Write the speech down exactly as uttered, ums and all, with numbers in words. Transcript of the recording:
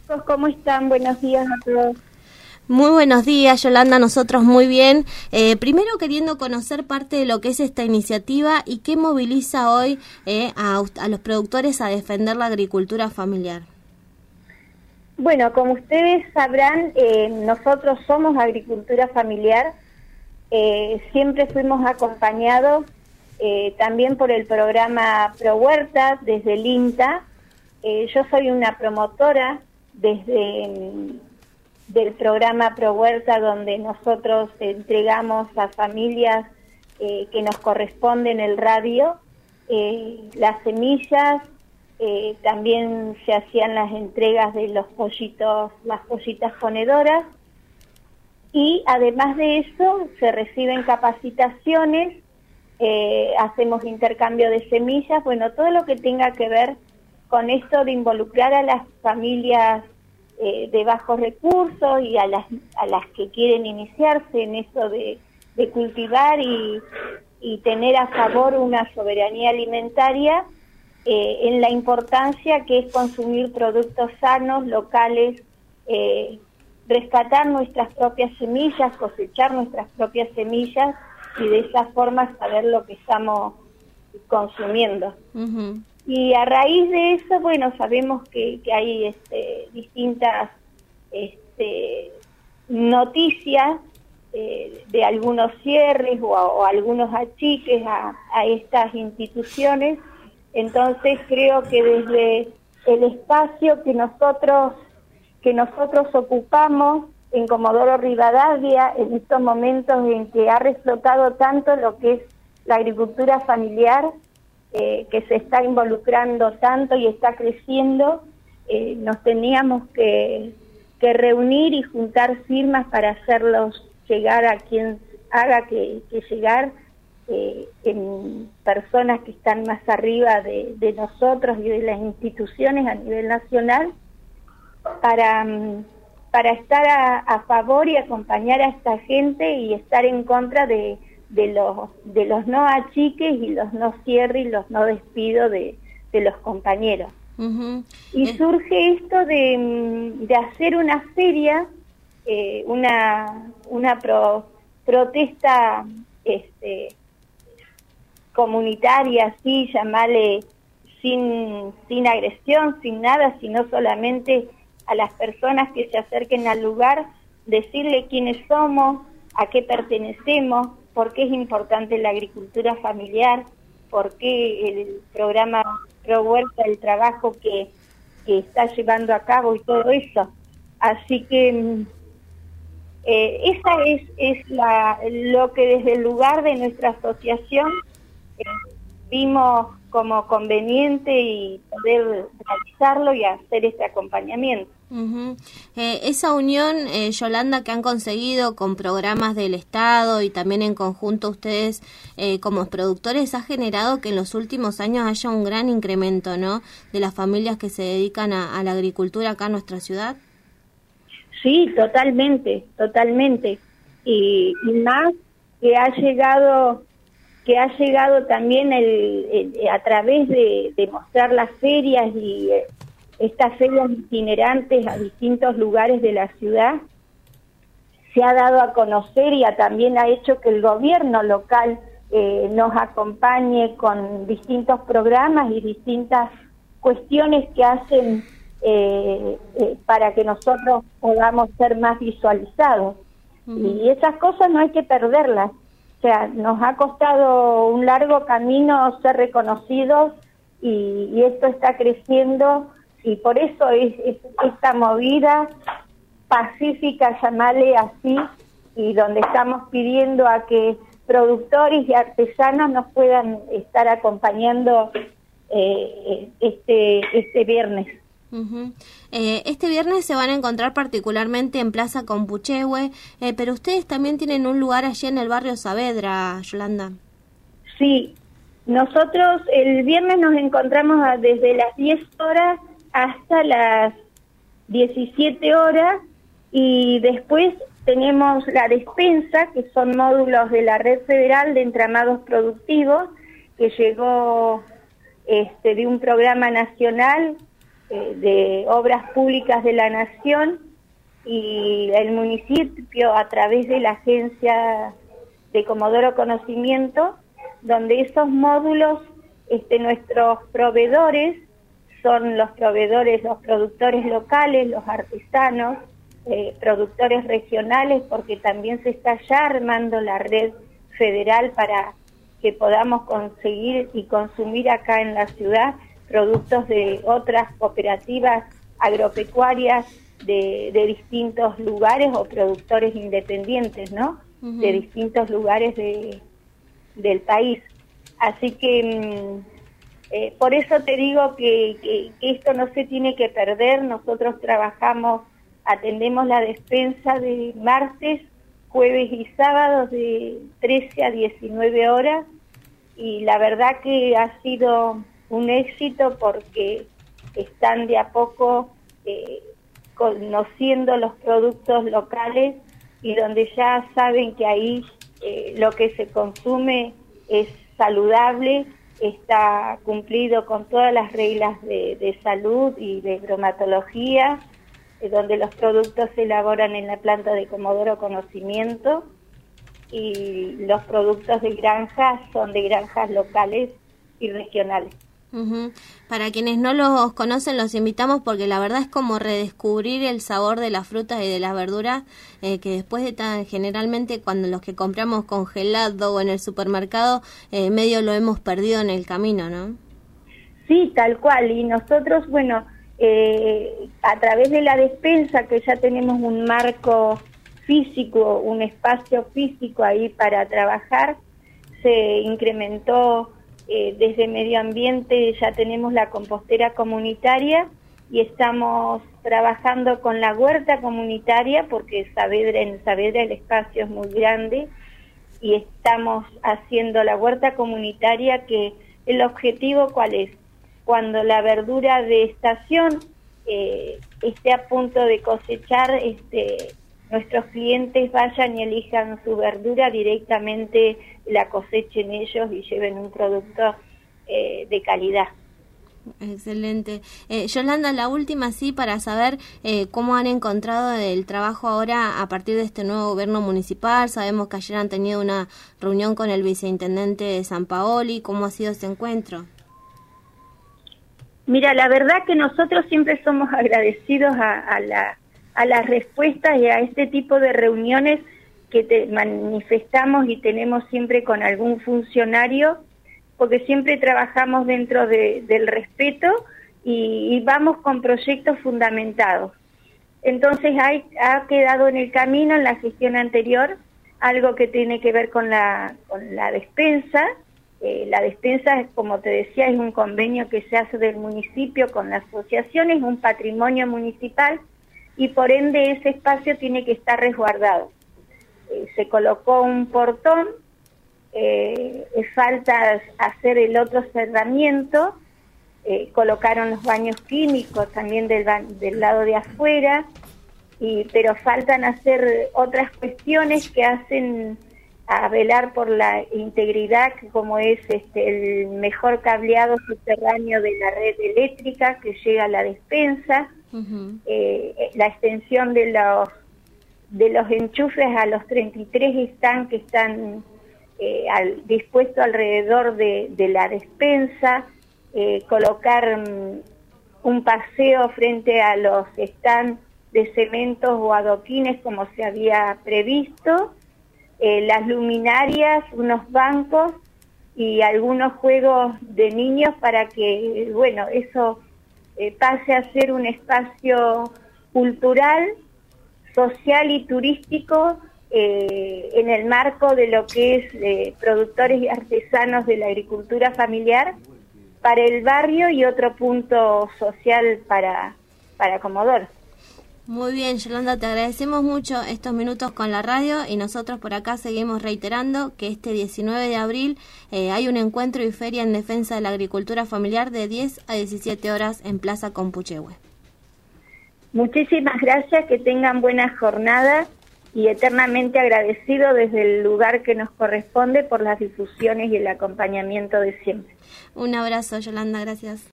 chicos, ¿cómo están? Buenos días a todos. Muy buenos días, Yolanda, nosotros muy bien. Eh, primero queriendo conocer parte de lo que es esta iniciativa y qué moviliza hoy eh, a, a los productores a defender la agricultura familiar. Bueno, como ustedes sabrán, eh, nosotros somos agricultura familiar. Eh, siempre fuimos acompañados eh, también por el programa Pro Huerta desde el INTA. Eh, yo soy una promotora desde del programa Pro Huerta, donde nosotros entregamos a familias eh, que nos corresponden el radio eh, las semillas. Eh, también se hacían las entregas de los pollitos, las pollitas ponedoras, y además de eso se reciben capacitaciones, eh, hacemos intercambio de semillas, bueno, todo lo que tenga que ver con esto de involucrar a las familias eh, de bajos recursos y a las a las que quieren iniciarse en eso de, de cultivar y, y tener a favor una soberanía alimentaria, eh, en la importancia que es consumir productos sanos, locales, eh, rescatar nuestras propias semillas, cosechar nuestras propias semillas y de esa forma saber lo que estamos consumiendo. Uh-huh. Y a raíz de eso, bueno, sabemos que, que hay este, distintas este, noticias eh, de algunos cierres o, o algunos achiques a, a estas instituciones. Entonces creo que desde el espacio que nosotros que nosotros ocupamos en Comodoro Rivadavia, en estos momentos en que ha reflotado tanto lo que es la agricultura familiar, eh, que se está involucrando tanto y está creciendo, eh, nos teníamos que, que reunir y juntar firmas para hacerlos llegar a quien haga que, que llegar, eh, en personas que están más arriba de, de nosotros y de las instituciones a nivel nacional, para, para estar a, a favor y acompañar a esta gente y estar en contra de, de los de los no achiques y los no cierres y los no despidos de, de los compañeros. Uh-huh. Y surge esto de, de hacer una feria, eh, una una pro, protesta este, comunitaria, así, llamarle, sin, sin agresión, sin nada, sino solamente a las personas que se acerquen al lugar, decirle quiénes somos, a qué pertenecemos, por qué es importante la agricultura familiar, por qué el programa Pro Huerta, el trabajo que, que está llevando a cabo y todo eso. Así que eh, esa es, es la, lo que desde el lugar de nuestra asociación eh, vimos como conveniente y poder realizarlo y hacer este acompañamiento. Uh-huh. Eh, esa unión, eh, Yolanda, que han conseguido con programas del Estado y también en conjunto ustedes eh, como productores, ha generado que en los últimos años haya un gran incremento, ¿no?, de las familias que se dedican a, a la agricultura acá en nuestra ciudad. Sí, totalmente, totalmente. Y, y más que ha llegado... que ha llegado también el, el, a través de, de mostrar las ferias y eh, estas ferias itinerantes a distintos lugares de la ciudad, se ha dado a conocer y a, también ha hecho que el gobierno local eh, nos acompañe con distintos programas y distintas cuestiones que hacen eh, eh, para que nosotros podamos ser más visualizados. Uh-huh. Y esas cosas no hay que perderlas. O sea, nos ha costado un largo camino ser reconocidos y, y esto está creciendo, y por eso es, es esta movida pacífica, llamarle así, y donde estamos pidiendo a que productores y artesanos nos puedan estar acompañando eh, este, este viernes. Uh-huh. Eh, este viernes se van a encontrar particularmente en Plaza Compuchehue, eh, pero ustedes también tienen un lugar allí en el barrio Saavedra, Yolanda. Sí, nosotros el viernes nos encontramos a, desde las diez horas hasta las diecisiete horas, y después tenemos la despensa, que son módulos de la Red Federal de Entramados Productivos, que llegó este, de un programa nacional eh, de Obras Públicas de la Nación y el municipio a través de la Agencia de Comodoro Conocimiento, donde esos módulos, este, nuestros proveedores son los proveedores, los productores locales, los artesanos, eh, productores regionales, porque también se está ya armando la red federal para que podamos conseguir y consumir acá en la ciudad productos de otras cooperativas agropecuarias de, de distintos lugares o productores independientes, ¿no? Uh-huh. De distintos lugares de, del país. Así que eh, por eso te digo que, que, que esto no se tiene que perder. Nosotros trabajamos, atendemos la despensa de martes, jueves y sábados de trece a diecinueve horas, y la verdad que ha sido un éxito porque están de a poco eh, conociendo los productos locales y donde ya saben que ahí eh, lo que se consume es saludable, está cumplido con todas las reglas de, de salud y de bromatología, eh, donde los productos se elaboran en la planta de Comodoro Conocimiento y los productos de granja son de granjas locales y regionales. Uh-huh. Para quienes no los conocen, los invitamos porque la verdad es como redescubrir el sabor de las frutas y de las verduras eh, que después de tan, generalmente cuando los que compramos congelado o en el supermercado eh, medio lo hemos perdido en el camino, ¿no? Sí, tal cual, y nosotros, bueno, eh, a través de la despensa, que ya tenemos un marco físico, un espacio físico ahí para trabajar, se incrementó. Eh, desde Medio Ambiente ya tenemos la compostera comunitaria y estamos trabajando con la huerta comunitaria porque Saavedra, en Saavedra el espacio es muy grande y estamos haciendo la huerta comunitaria, que el objetivo ¿cuál es? Cuando la verdura de estación eh, esté a punto de cosechar, este, nuestros clientes vayan y elijan su verdura directamente, la cosechen ellos y lleven un producto eh, de calidad. Excelente. Eh, Yolanda, la última sí, para saber eh, cómo han encontrado el trabajo ahora a partir de este nuevo gobierno municipal. Sabemos que ayer han tenido una reunión con el viceintendente de San Paoli. ¿Cómo ha sido ese encuentro? Mira, la verdad que nosotros siempre somos agradecidos a, a la a las respuestas y a este tipo de reuniones que te manifestamos y tenemos siempre con algún funcionario, porque siempre trabajamos dentro de, del respeto y, y vamos con proyectos fundamentados. Entonces hay, ha quedado en el camino en la gestión anterior algo que tiene que ver con la, con la despensa. Eh, la despensa, como te decía, es un convenio que se hace del municipio con la asociación, es un patrimonio municipal, y por ende ese espacio tiene que estar resguardado. Eh, se colocó un portón, eh, falta hacer el otro cerramiento, eh, colocaron los baños químicos también del, del lado de afuera, y, pero faltan hacer otras cuestiones que hacen a velar por la integridad, como es este, el mejor cableado subterráneo de la red eléctrica que llega a la despensa, uh-huh. eh, la extensión de los de los enchufes a los treinta y tres están que están eh, al, dispuestos alrededor de, de la despensa, eh, colocar um, un paseo frente a los stands de cementos o adoquines como se había previsto, eh, las luminarias, unos bancos y algunos juegos de niños para que, bueno, eso eh, pase a ser un espacio cultural, social y turístico eh, en el marco de lo que es eh, productores y artesanos de la agricultura familiar para el barrio y otro punto social para, para Comodoro. Muy bien, Yolanda, te agradecemos mucho estos minutos con la radio y nosotros por acá seguimos reiterando que este diecinueve de abril eh, hay un encuentro y feria en defensa de la agricultura familiar de diez a diecisiete horas en Plaza Compuchehue. Muchísimas gracias, que tengan buena jornada y eternamente agradecido desde el lugar que nos corresponde por las difusiones y el acompañamiento de siempre. Un abrazo, Yolanda, gracias.